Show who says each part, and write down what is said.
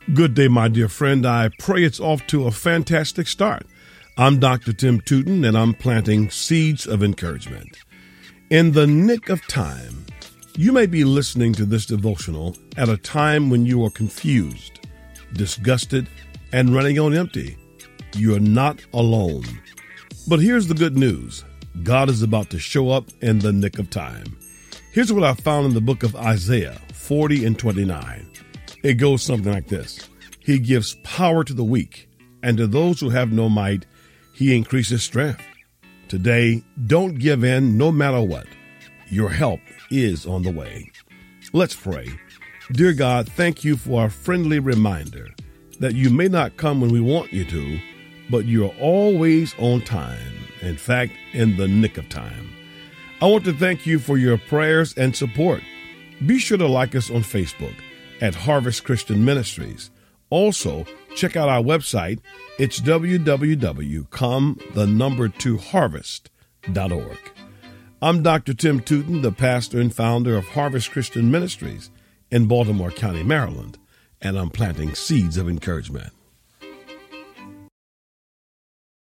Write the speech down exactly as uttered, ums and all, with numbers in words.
Speaker 1: Good day, my dear friend. I pray it's off to a fantastic start. I'm Doctor Tim Tootin, and I'm planting seeds of encouragement. In the nick of time, you may be listening to this devotional at a time when you are confused, disgusted, and running on empty. You're not alone. But here's the good news. God is about to show up in the nick of time. Here's what I found in the book of Isaiah forty and twenty-nine. It goes something like this. He gives power to the weak, and to those who have no might, he increases strength. Today, don't give in no matter what. Your help is on the way. Let's pray. Dear God, thank you for a friendly reminder that you may not come when we want you to, but you're always on time. In fact, in the nick of time. I want to thank you for your prayers and support. Be sure to like us on Facebook at Harvest Christian Ministries. Also, check out our website. It's w w w dot come the number two harvest dot org. I'm Doctor Tim Tootin, the pastor and founder of Harvest Christian Ministries in Baltimore County, Maryland, and I'm planting seeds of encouragement.